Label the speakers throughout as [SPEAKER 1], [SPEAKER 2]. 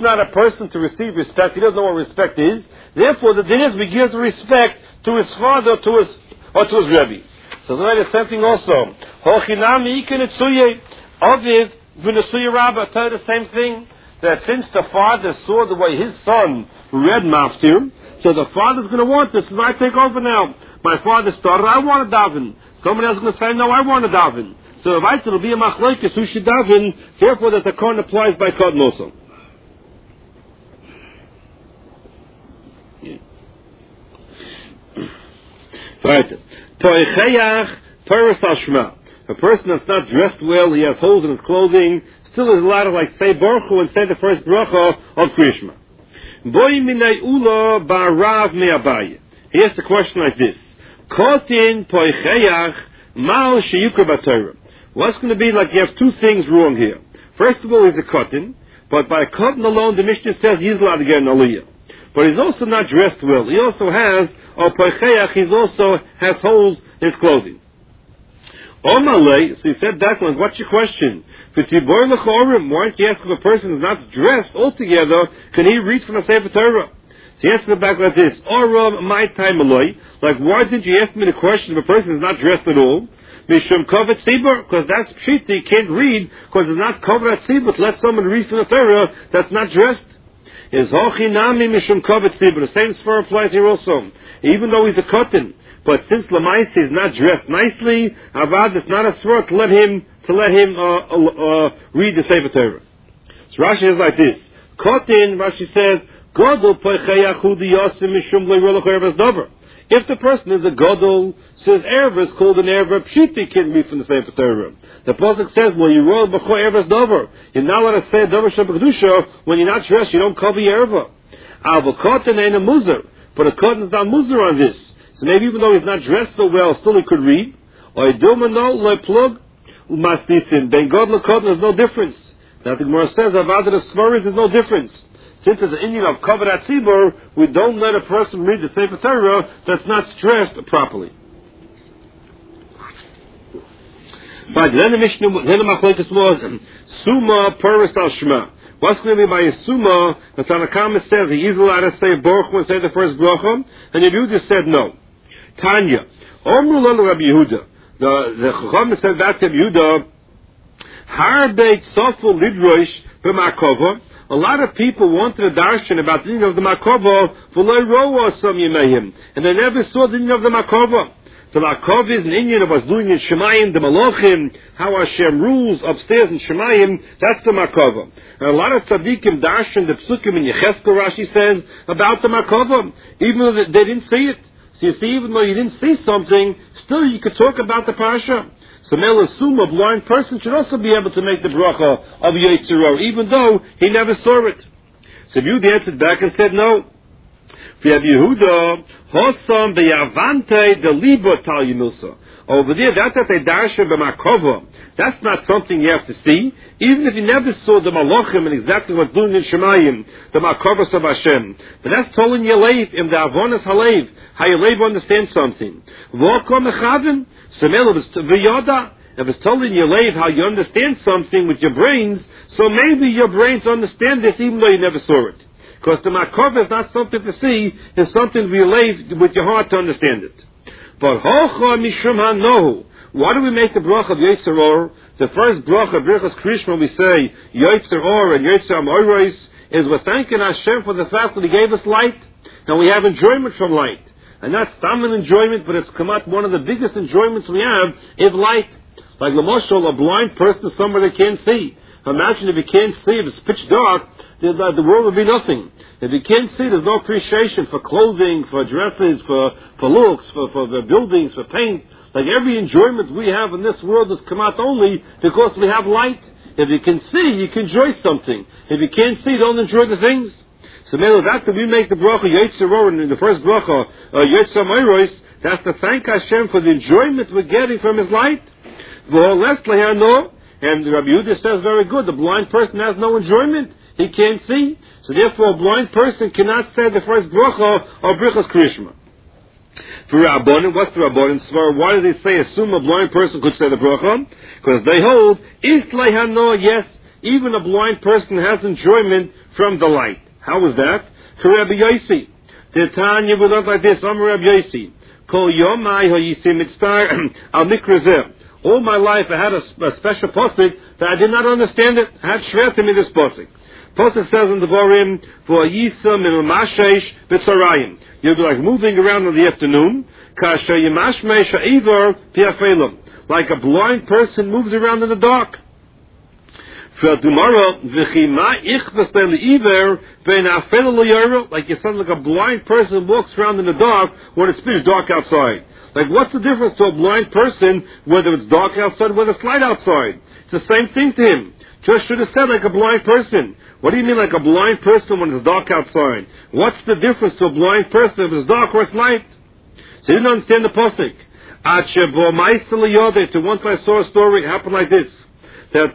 [SPEAKER 1] not a person to receive respect. He doesn't know what respect is. Therefore, the din is we give the respect to his father, to his Rebbe. So the same thing also. Hochinami ikenetsuye aviv v'nesuye rabba. Tell you the same thing, that since the father saw the way his son read maftir, so the father's going to want this. So I take over now. My father started, I want to daven. Somebody else is going to say, no, I want to daven. So if it'll be a machlekes who should daven, therefore that the Kohen applies by Kohen also. Right. A person that's not dressed well, he has holes in his clothing, still is allowed to say Baruch Hu and say the first bracha of Krishma. He asked the question like this. What's going to be like? You have two things wrong here. First of all, he's a cotton, but by a cotton alone, the Mishnah says he's allowed to get an aliyah. But he's also not dressed well. He also has, he also has holes in his clothing. So he said that one, what's your question? Why don't you ask if a person is not dressed altogether, can he read from the Sefer Torah? So he answered back like this, like why didn't you ask me the question if a person is not dressed at all? Mishum kovet tzibur, because that's pshita, he can't read, because it's not kovet tzibur to let someone read from the Torah that's not dressed. Is hochinami mishum kovet tzibur. The same svar applies here also. Even though he's a cotton, but since Lamaisi is not dressed nicely, avad is not a svar to let him read the Sefer Torah. So Rashi is like this. Cotton, Rashi says, Godol poicheyachu diyasim mishum le'rolach erev davar. If the person is a Godol, says Erev is called an Erev, Pshiti can't read from the Sefer Torah. The Pasuk says, "Lo yirol b'cho Erev davar." You're not allowed to say davar shabakdusha when you're not dressed. You don't cover your Erev. Avokotan ain't a muzer, but a cotton is not muzer on this. So maybe even though he's not dressed so well, still he could read. Or idumano lo plug umasnisin. Ben Godol cotton is no difference. Now the Gemara says, "Avad the svaris is no difference." Since it's an Indian of covered at tzibur, we don't let a person read the Sefer Torah that's not stressed properly. But then the Mishnah, then the machlekes was Suma Paris al Shema. What's going to be by a Suma? The Tanakama says he is allowed to say Baruch Hu and say the first bracha, and Yehuda said no. Tanya, Omru Lelu Rabbi Yehuda. The Chacham said back to Yehuda, Harbeit Sofel Lidrosh b'Makova. A lot of people wanted a darshan about the din of the Makova, and they never saw the din of the Makova. The Makova is an Indian of us doing in Shemayim, the Malachim, how Hashem rules upstairs in Shemayim, that's the Makova. And a lot of tzaddikim darshan the psukim in Yecheskel, Rashi says, about the Makova, even though they didn't see it. So you see, even though you didn't see something, still you could talk about the Pasha. So Mel assume a blind person should also be able to make the bracha of Yitzhak, even though he never saw it. So Yehuda answered back and said no. Yehuda, Hosam beyavante de libo tal yimusa. Over there, that's that they darshan b'makova. That's not something you have to see. Even if you never saw the malachim and exactly what's doing in Shemayim, the makovas of Hashem. But that's told in Yalev, in the avonas halev, how Yalev understands something. V'okom echavim, so Mel was v'yoda. If it's told in Yalev how you understand something with your brains, so maybe your brains understand this even though you never saw it. Because the makov is not something to see, it's something to Yalev with your heart to understand it. But hocha mishum hanohu. Why do we make the bracha of Yetzer Or? The first bracha of Birchas Krishma we say Yetzer Or and Yetzer Amoros is we're thanking Hashem for the fact that He gave us light, and we have enjoyment from light. And that's common enjoyment, but it's come out one of the biggest enjoyments we have is light. Like Lamoshal, a blind person is somebody that can't see. Imagine if you can't see, if it's pitch dark, the world would be nothing. If you can't see, there's no appreciation for clothing, for dresses, for looks, for buildings, for paint. Like every enjoyment we have in this world has come out only because we have light. If you can see, you can enjoy something. If you can't see, don't enjoy the things. So Mela, that we make the bracha Yetzer Or in the first bracha Yetzer Amoros, that's to thank Hashem for the enjoyment we're getting from His light. And Rabbi Yehuda says very good, the blind person has no enjoyment. He can't see. So therefore a blind person cannot say the first bracha of Birchas Krishma. For Rabbanim, what's the Rabbanim svar? Why do they say assume a blind person could say the bracha? Because they hold, yes, even a blind person has enjoyment from the light. How is that? Rabbi Yossi. The Tanya will look like this. Rabbi Yossi. Kol yomai hayisim mitzvah al mikrazeh. All my life I had a special posik that I did not understand it. I had shver to me this posik. Posik says in the Borim, for yisam in mashesh b'tzarayim. You'll be like moving around in the afternoon. Kasha yimashmesh ha'ivor pi'afelim. Like a blind person moves around in the dark. Like you said, like a blind person walks around in the dark when it's pitch dark outside. Like, what's the difference to a blind person whether it's dark outside or whether it's light outside? It's the same thing to him. Just should have said like a blind person. What do you mean like a blind person when it's dark outside? What's the difference to a blind person if it's dark or it's light? So you didn't understand the posik. To once I saw a story, it happened like this. I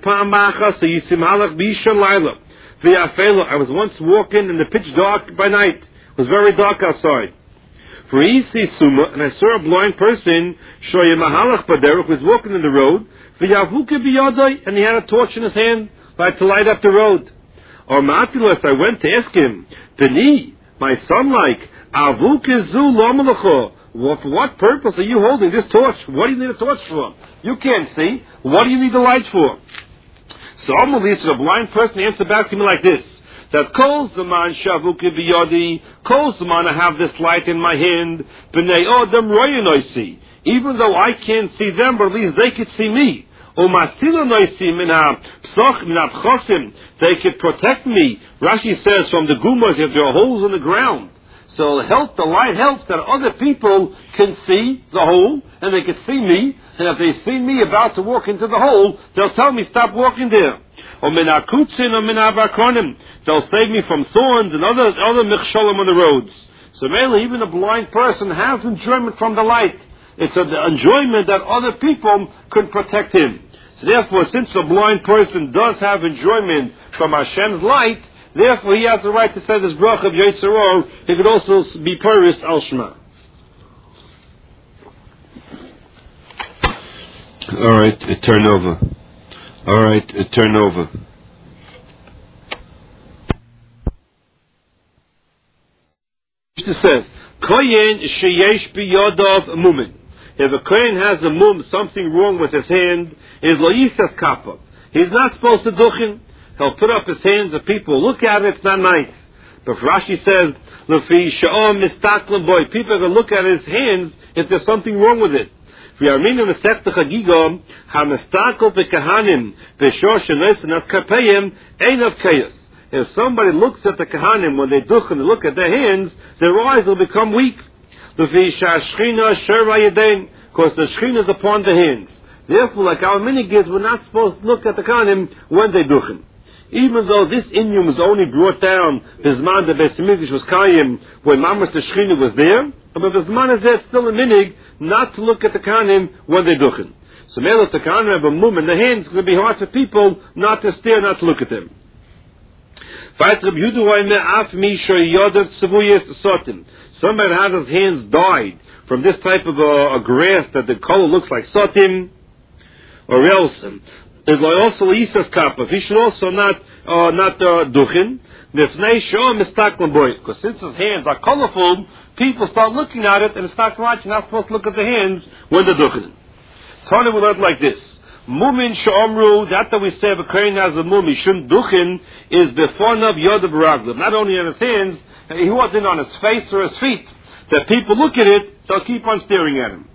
[SPEAKER 1] was once walking in the pitch dark by night. It was very dark outside. And I saw a blind person who was walking in the road, and he had a torch in his hand like to light up the road. Or Matilas, I went to ask him, Beni, my son, like, for what purpose are you holding this torch? What do you need a torch for? You can't see. What do you need the light for? So Amalisa, the blind person, answered back to me like this: that Kol Zaman Shavuki Biyodi, Kol Zaman, I have this light in my hand, B'nei Odom Royan Oisi. Even though I can't see them, but at least they could see me. They could protect me. Rashi says from the gumas if there are holes in the ground. So the light helps that other people can see the hole, and they can see me, and if they see me about to walk into the hole, they'll tell me, stop walking there. They'll save me from thorns and other michshalim on the roads. So mainly, even a blind person has enjoyment from the light. It's an enjoyment that other people can protect him. So therefore, since a blind person does have enjoyment from Hashem's light, therefore, he has the right to say this bracha of Yetzer Or. He could also be Paris al Shema. All right, turn over. All right, turn over. It says, Kohen sheyesh biyadav mumin. If a kohen has a mum, something wrong with his hand, is lo yisas kappa. He's not supposed to duchen. He'll put up his hands, the people look at it, it's not nice. But Rashi says, Lefi sha'om mistaklim boy. People are going to look at his hands if there's something wrong with it. V'yarmin v'sechta chagiga, ha-mistakel v'kahanim, v'shor shenes and as-kapeyim, ein of keyas. If somebody looks at the kahanim when they duch and they look at their hands, their eyes will become weak. Lefi sha'ashchina shera yadein, because the shchina is upon the hands. Therefore, like our minigids, we're not supposed to look at the kahanim when they duchen. Even though this inyum was only brought down Bisman the Beis Hamikdash was Kayim when Mamash the Shechina was there, but Bisman is there still a minig not to look at the Kahanim when they duchen. So maybe if the Kahanim have a mum in the hands, it's going to be hard for people not to stare, not to look at them. Somebody had his hands dyed from this type of a grass that the color looks like sotim, or else is also Yisas Kappa. He should also not duchen. Because since his hands are colorful, people start looking at it, and it's not right. You're not supposed to look at the hands when they're duchen. Tony will learn like this. Mumin she'omru, that we say if a kohen has a mum, he shouldn't duchen, is befonav yodav raglav. Not only on his hands, he wasn't on his face or his feet. That people look at it, they'll keep on staring at him.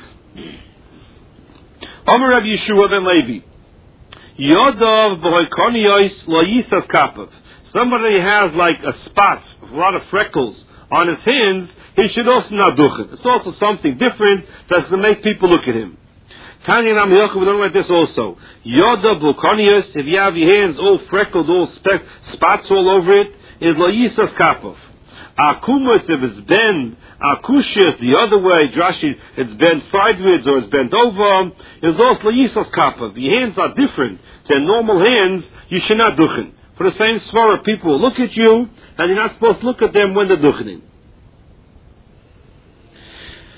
[SPEAKER 1] Omer Rav Yeshua ben Levi. Yodav b'hoikoniyos lo yisas kapav. Somebody has like a spot, a lot of freckles on his hands, he should also not duchen. It's also something different that's to make people look at him. Tanya Nam Yochav, we learn like this also. Yodav b'hoikoniyos, if you have your hands all freckled, all spots all over it, is lo yisas kapav. Akumus, if it's bent, akushis, the other way, Drashi, it's bent sideways or it's bent over, is also yisas kappa. If your hands are different than normal hands, you should not duchen. For the same svara, people will look at you, and you're not supposed to look at them when they're duchening.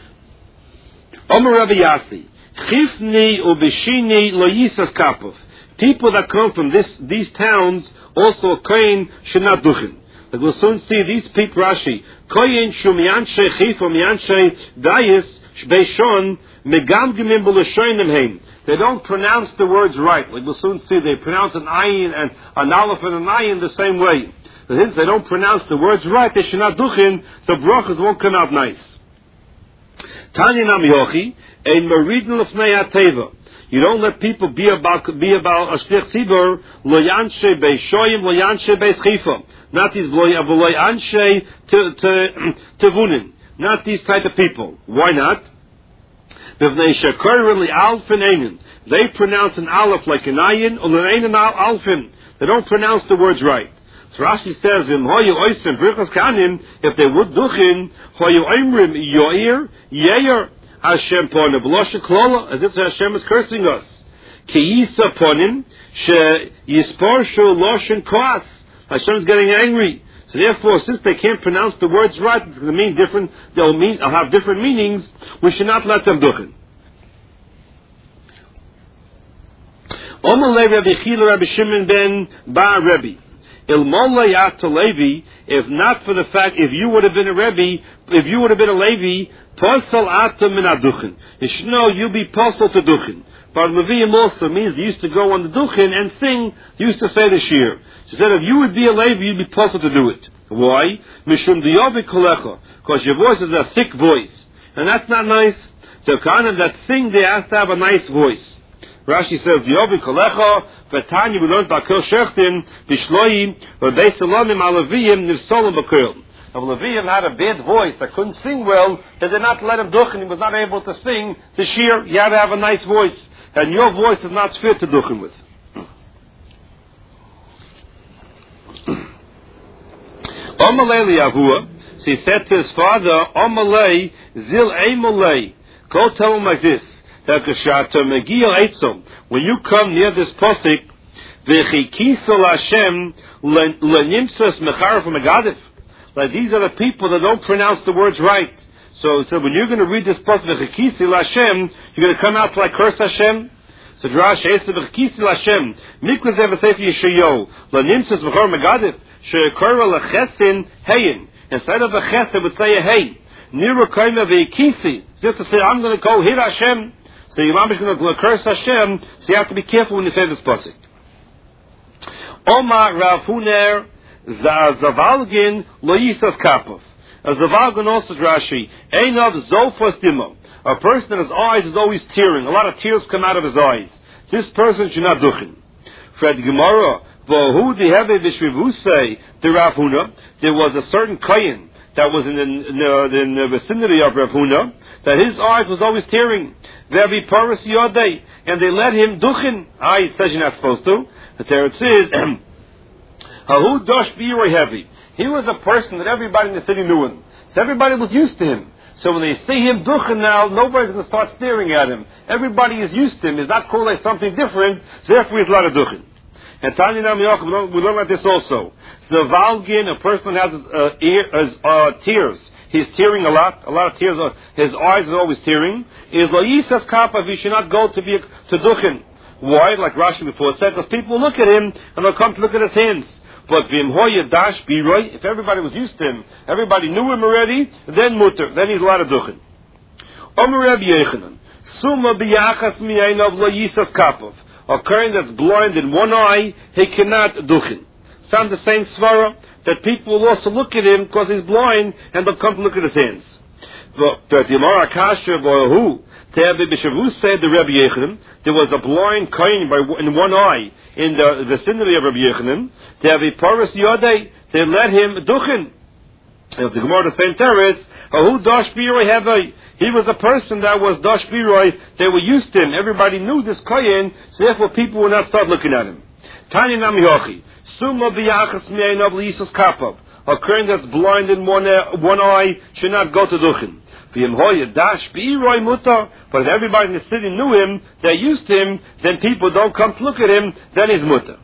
[SPEAKER 1] Omer Rabbi Yasi, chifni ubishini lo yisas kappa. People that come from these towns, also a kohen should not duchen. Like we'll soon see these people, Rashi, kohen shumyanshe chifa miyanshe dayis beishon megamgimim b'lashonim heim. They don't pronounce the words right. Like we'll soon see, they pronounce an ayin and an aleph and an ayin the same way. But since they don't pronounce the words right, they should not duchen. The brachas won't come out nice. Tanya Nam Yochi, ein meridin lefnei hateva. You don't let people be about a shlich tzibur lo yanshe beishoyim lo yanshe beischifa. Not these lo yanshe tevunin. Not these type of people. Why not? They pronounce an aleph like an ayin or an ayin alfin. They don't pronounce the words right. So Rashi says, if they would duchin, yoir, Hashem ponim, b'loshen klola, as if Hashem is cursing us. Kiisa ponim, she yisporshu loshen koas. Hashem is getting angry. So therefore, since they can't pronounce the words right, it's going to mean different. They'll have different meanings. We should not let them duchen. Omalei Rabbi Chila Rabbi Shimon ben Bar Rebbe. Ilmola Yata Levi, if not for the fact, if you would have been a Rebbe, if you would have been a Levi, Posel Ata min aduchen. You should know you'll be posel to duchen. But Leviim also means they used to go on the duchen and sing, they used to say the shir. She said if you would be a Levi, you'd be posel to do it. Why? Mishum diyovi kolecha. Because your voice is a thick voice. And that's not nice. The Kohanim that sing, they have to have a nice voice. Rashi says, Diyovi kolecha, v'tanya we learned bakil shechtim, b'shloim, v'beis elamim alaviyim, nivsolim bakil. If Leviim had a bad voice that couldn't sing well, they did not let him duchen. He was not able to sing the shir. You had to have a nice voice. And your voice is not fit to duchen with. Omalei liyavua. So he said to his father, Omalei zil eimolei. Go tell him like this. That when you come near this posik, v'chikisol Hashem lenimtzas mecharef megadif. Like these are the people that don't pronounce the words right. So when you're going to read this pasuk v'chikisol Hashem, you're going to come out to like curse Hashem. So Drash says v'chikisol Hashem mikvah zev sefer Yeshayahu lenimtzas mecharef megadif she'ekora lechesin heyin. Instead of a ches, they would say a hey. Nira kaima v'ikisi. Just to say, I'm going to go hit Hashem. So your mom is going to curse Hashem, so you have to be careful when you say this pasuk. Omar Rav Huner Zavalgin Lo Yisas Kapov. A Zavalgin also Rashi. Einav Zofas Dimo. A person that his eyes is always tearing. A lot of tears come out of his eyes. This person should not duchen. Fred Gemara Vohu Deheve Vishvivusei the Rav Huner. There was a certain kohen that was in the vicinity of Rav Huna, that his eyes was always tearing. Very paras yodei, and they let him duchen. It says you're not supposed to. But there it says, Hahu dosh b'yiroi heavy. He was a person that everybody in the city knew him. So everybody was used to him. So when they see him duchen now, nobody's going to start staring at him. Everybody is used to him. He's not called like something different, so therefore he's allowed to duchen. And Tanya Nam Yochim, we learn about this also. Zavalgin, a person has his tears. He's tearing a lot of tears. His eyes are always tearing. Is lo yisas kapav, he should not go to duchen. Why? Like Rashi before said, because people look at him and they'll come to look at his hands. But v'imhoya dash biroi, if everybody was used to him, everybody knew him already, then mutter, then he's allowed to duchen. Omer Rabbi Yechanan, summa biyachas mi'ainov lo yisas kapav. A kohen that's blind in one eye, he cannot duchen. Sound the same svara that people will also look at him because he's blind and they'll come to look at his hands. The Gemara Kasha Vohu said the Rabbi Yechanan, there was a blind kohen in one eye in the vicinity of Rabbi Yechanan. They have a paras yodei. They let him duchen. And the Gemara the same teretz. Who dash biroi hevei. He was a person that was dash biroi. They were used to him. Everybody knew this kohen, so therefore people would not start looking at him. Tani Nam Yochi. Summa biyachas mi'ainav liyisus kapav. A kohen that's blind in one eye should not go to duchen. But if everybody in the city knew him, they used him, then people don't come to look at him, then he's mutter.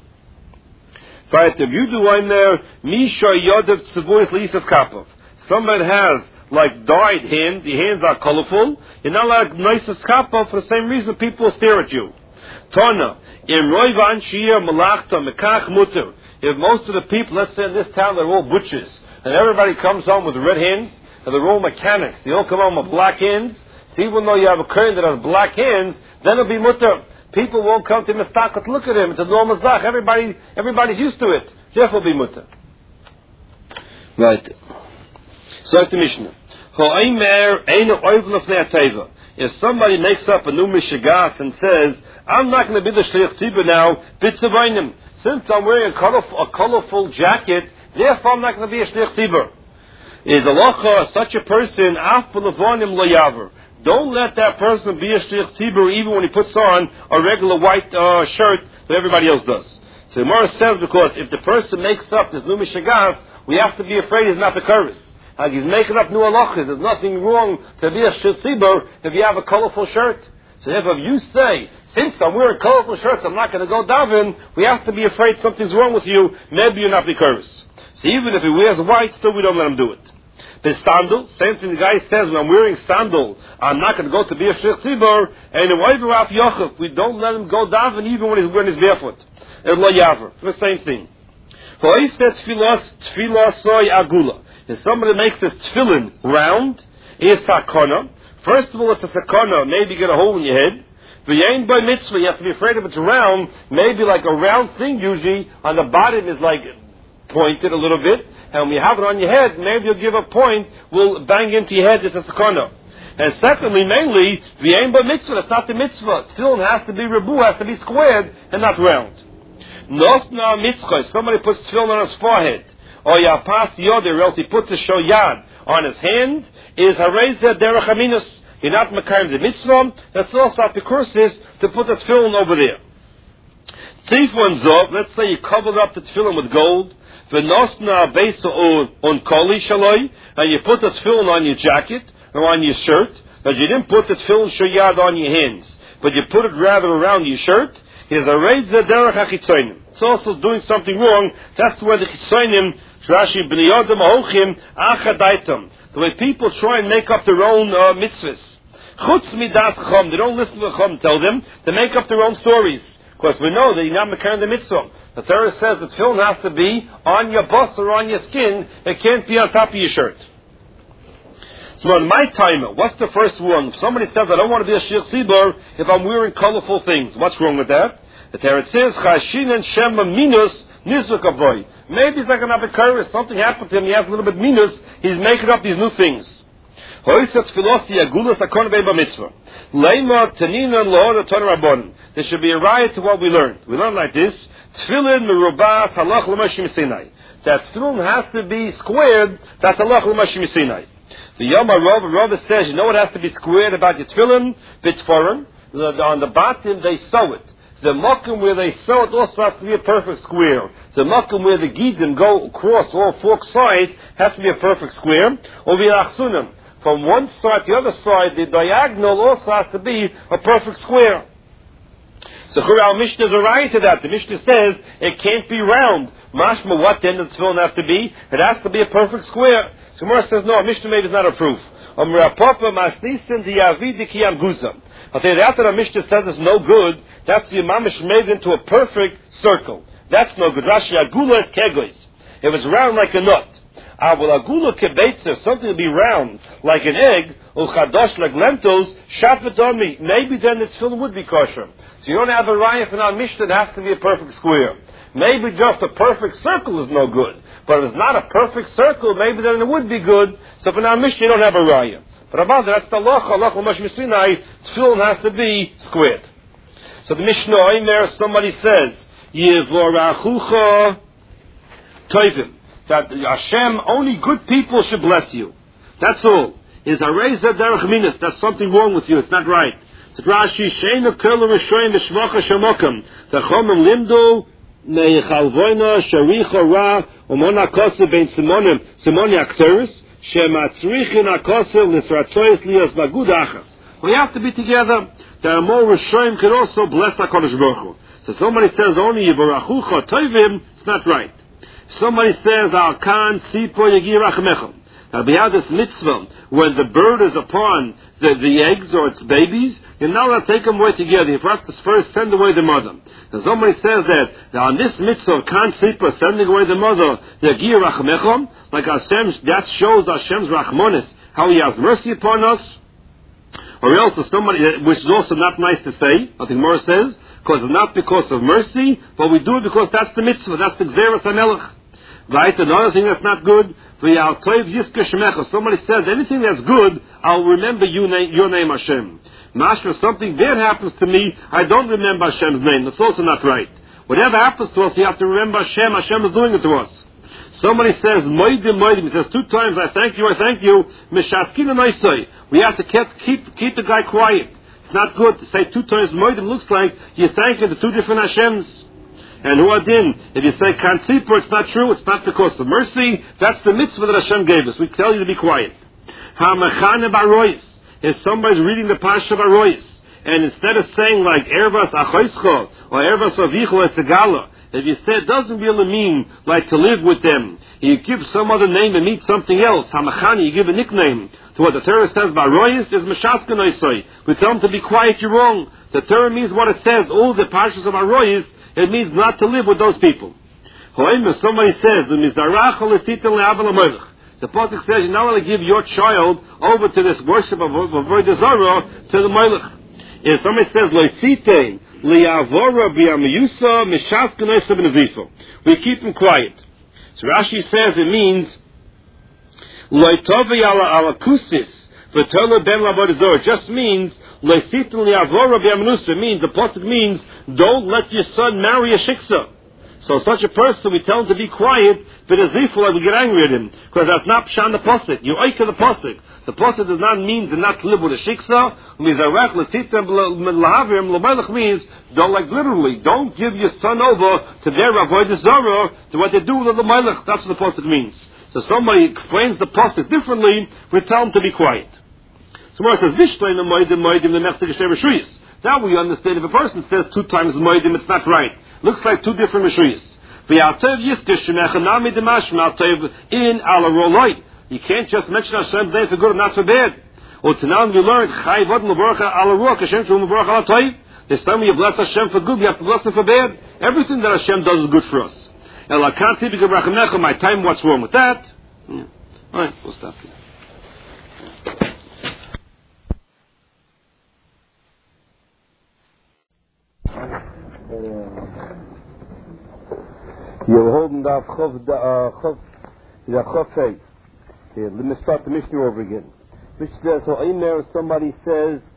[SPEAKER 1] Somebody has like dyed hands, the hands are colorful, you're not like nicest kapov for the same reason people stare at you. Tana, in Roivan Shia Malachta Mekach Mutter. If most of the people, let's say in this town, they're all butchers, and everybody comes home with red hands, and they're all mechanics, they all come home with black hands, so even though you have a curtain that has black hands, then it'll be mutter. People won't come to Mistaka to look at him. It's a normal zach. Everybody's used to it. Therefore, it'll be mutter. Right. So the Mishnah. If somebody makes up a new mishagas and says, I'm not going to be the shliach tzibur now, bitzavainim. Since I'm wearing a colorful jacket, therefore I'm not going to be a shliach tzibur. Is alacha such a person af b'levonim lo yaver? Don't let that person be a shliach tzibur even when he puts on a regular white shirt that everybody else does. So Gemara says because if the person makes up this new mishagas, we have to be afraid he's not the kurus. Like he's making up new halachas. There's nothing wrong to be a shliach tzibur if you have a colorful shirt. So if you say, since I'm wearing colorful shirts, I'm not going to go daven, we have to be afraid something's wrong with you. Maybe you're not the kurus. So even if he wears white, still we don't let him do it. The sandal, same thing the guy says, when I'm wearing sandal, I'm not going to go to be a shliach tzibur, and we don't let him go daven even when he's wearing his barefoot. It's lo yaver. The same thing. If somebody makes his tefillin round, it's sakona. First of all, it's a sakona. Maybe you get a hole in your head. V'yein by mitzvah, you have to be afraid if it's round. Maybe like a round thing usually, on the bottom is like pointed a little bit. And when you have it on your head, maybe you'll give a point, will bang into your head, it's a sakona. And secondly, mainly, v'yein by mitzvah, it's not the mitzvah. Tefillin has to be rebu, has to be squared, and not round. Nosna mitzvah, somebody puts tefillin on his forehead. Or yapas yoder, or else he puts a shoyad on his hand, is hareza derech aminus. You're not mekayim the mitzvah. That's also the curses to put the tefillin over there. Tzifon zov, let's say you covered up the tefillin with gold. V'nosna beisa on koli shaloi, and you put the tefillin on your jacket or on your shirt, but you didn't put the tefillin shoyad on your hands, but you put it rather around your shirt. Is hareza derech hachitzonim. It's also doing something wrong. That's where the chitzonim. Rashi b'niyodem ahochim achadaitam. The way people try and make up their own mitzvahs. Chutz midas chum. They don't listen to the chum tell them. They make up their own stories. Because we know that you're not mekayim the mitzvah. The Torah says that tefillin has to be on your bus or on your skin. It can't be on top of your shirt. So on my timer, what's the first one? If somebody says, I don't want to be a shliach tzibur if I'm wearing colorful things. What's wrong with that? The Torah says, Chashin and Shema minus nizuk avoy. Maybe he's not going to have a curse. Something happened to him. He has a little bit minus. He's making up these new things. There should be a riot to what we learned. We learned like this. Tefillin merubas halach l'mashim sinai. That tefillin has to be squared. That's halach l'mashim sinai. The Yom Rav says, you know what has to be squared about your tefillin? Bitforim. On the bottom they sew it. The makom where they sew it also has to be a perfect square. The makom where the gidim go across all four sides has to be a perfect square. Or v'achsunim. From one side to the other side, the diagonal also has to be a perfect square. So our Mishnah is a right to that. The Mishnah says it can't be round. Mashma, what then does the tefillin have to be? It has to be a perfect square. So Gemara says, no, Mishnah maybe is not a proof. I'll tell you, after the Mishnah says it's no good, that's the Imamish made into a perfect circle. That's no good. Rashi, agula is kegois. If it's round like a nut. Well, agula kebeitzer, something to be round like an egg, or chadosh like lentils, shafet on me. Maybe then the tefillin would be kosher. So you don't have a raya for our Mishnah, it has to be a perfect square. Maybe just a perfect circle is no good. But if it's not a perfect circle, maybe then it would be good. So for our Mishnah, you don't have a raya. But about that, that's the halacha l'mashim sinai, tefillin has to be squared. So the Mishnah, in there, somebody says, Yevorachucha Tovim, that Hashem, only good people should bless you. That's all. Is Hareza derech minas, that's something wrong with you, it's not right. So Rashi, Sheina Kelu Rishoyim V'Shvacha Shemokam, V'Chomim Limdu, Neichalvoina, Sharicha Ra, Umona Kosev Ben Simonim, Simoni Akteris, Shematzrichin Akosev, Nisratzoyes Lias Bagud Achas. We have to be together. There are more Rishoyim can also bless HaKadosh Baruch Hu. So somebody says only Yivarachucha Tovim, it's not right. Somebody says Al Kan Tzipo Yagi Rachmechom. Now, beyond this mitzvah, when the bird is upon the eggs or its babies, you're not allowed to take them away together. You have to first send away the mother. Now, somebody says that on this mitzvah of kan sipa, sending away the mother, the gir rachmechom, like that shows Hashem's rachmonis, how He has mercy upon us. Or else if somebody, which is also not nice to say, I think Gemara says, because it's not because of mercy, but we do it because that's the mitzvah, that's the gzeras hamelech. Right? Another thing that's not good, somebody says, anything that's good, I'll remember your name Hashem. Mashma, something bad happens to me, I don't remember Hashem's name. That's also not right. Whatever happens to us, we have to remember Hashem. Hashem is doing it to us. Somebody says, moidim, moidim. He says 2 times, I thank you. Mishaskina noisoi. We have to keep the guy quiet. It's not good to say 2 times moidim. Looks like you're thanking the 2 different Hashems. And huadin, if you say kansipur, it's not true. It's not because of mercy. That's the mitzvah that Hashem gave us. We tell you to be quiet. Hamachane barois. If somebody's reading the Pasha barois, and instead of saying like ervas achoischo or ervas avicho etzegala, if you say it doesn't really mean like to live with them, you give some other name and meet something else. Hamachani, you give a nickname to what the Torah says barois is mashaskanoi. We tell them to be quiet. You're wrong. The Torah means what it says. All the Pashas of barois. It means not to live with those people. If somebody says, the Pasuk says, you're not going to give your child over to this worship of Avodah Zarah to the Melech. If somebody says, we keep him quiet. So Rashi says it means, it just means, it means, the pasuk means, don't let your son marry a shiksa. So such a person, we tell him to be quiet, but as if we get angry at him, because that's not pshan the pasuk. You oika the pasuk. The pasuk does not mean to not live with a shiksa. Means don't, like literally, don't give your son over to their avodah zarah, to what they do with the melech. That's what the pasuk means. So somebody explains the pasuk differently, we tell him to be quiet. So Gemara says, now we understand if a person says 2 times moedim, it's not right. Looks like 2 different meshuyas. In ala roloi. You can't just mention Hashem's name for good and not for bad. Or to now we learned, this time you bless Hashem for good, you have to bless Him for bad. Everything that Hashem does is good for us. My time, what's wrong with that? Yeah. Alright, we'll stop here. You're holding the Chofei. Let me start the Mishnah over again. Mishnah says, so somebody says,